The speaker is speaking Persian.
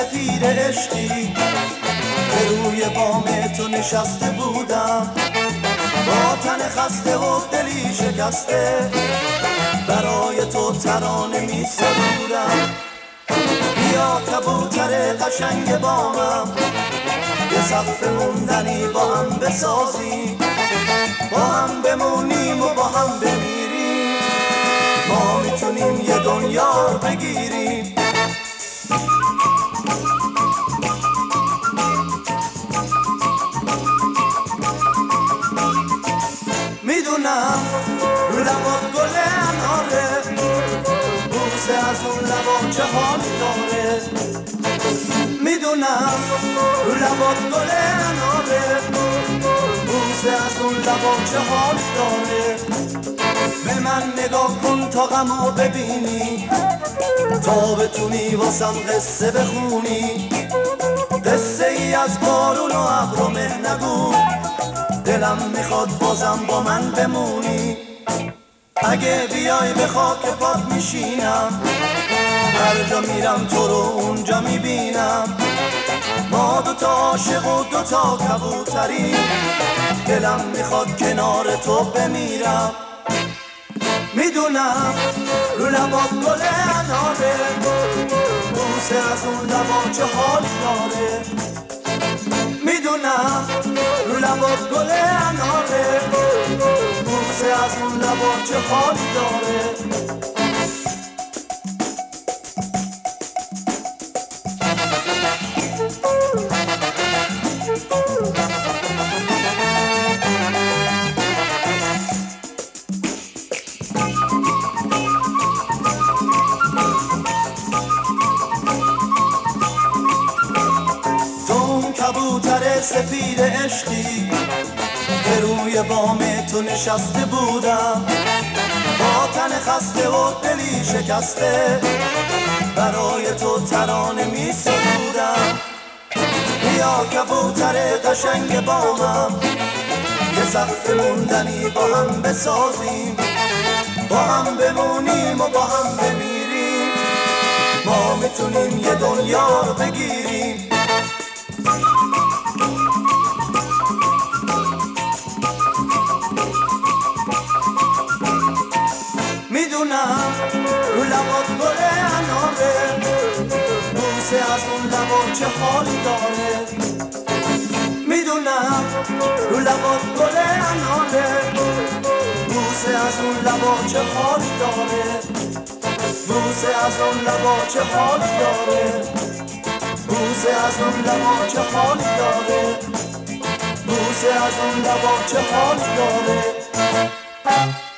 سپید عشقی که روی بام تو نشسته بودم، با تن خسته و دلی شکسته برای تو ترانه می سرودم. بیا کبوتر قشنگ بامم، یه سقف موندنی با هم بسازیم، با هم بمونیم و با هم بمیریم، ما میتونیم یه دنیا بگیریم. میدونم رو لبات گل اناره، بوسه از اون لبا چه حالی داره. میدونم رو لبات گل اناره، بوسه از اون لبا چه حالی داره. به من نگاه کن تا غمو ببینی، تا بتونی واسم قصه بخونی. قصه ای از بارون و ابر و مه نگو، دلم میخواد بازم با من بمونی. اگه بیای به خاک پات میشینم، هر جا میرم تو رو اونجا میبینم. ما دوتا عاشق و دوتا کبوتریم، دلم میخواد کنار تو بمیرم. میدونم رو لبات گل اناره، بوسه از اون لبا چه حال داره. میدونم رو لبات گل اناره، بوسه از اون لبا چه حال داره. کبوتر سپید عشقی که روی بام تو نشسته بودم، با تن خسته و دلی شکسته برای تو ترانه می سرودم. بیا کبوتر قشنگ بامم، یه سقف موندنی با هم بسازیم، با هم بمونیم و با هم بمیریم، ما میتونیم یه دنیا رو بگیریم. میدونم رو لبات گل اناره، بوسه از اون لبا چه حالی داره. میدونم رو لبات گل اناره، بوسه از اون لبا چه حالی داره. بوسه از اون لبا چه حالی داره. بوسه از اون لبا چه حالی داره. بوسه از اون لبا چه حالی داره.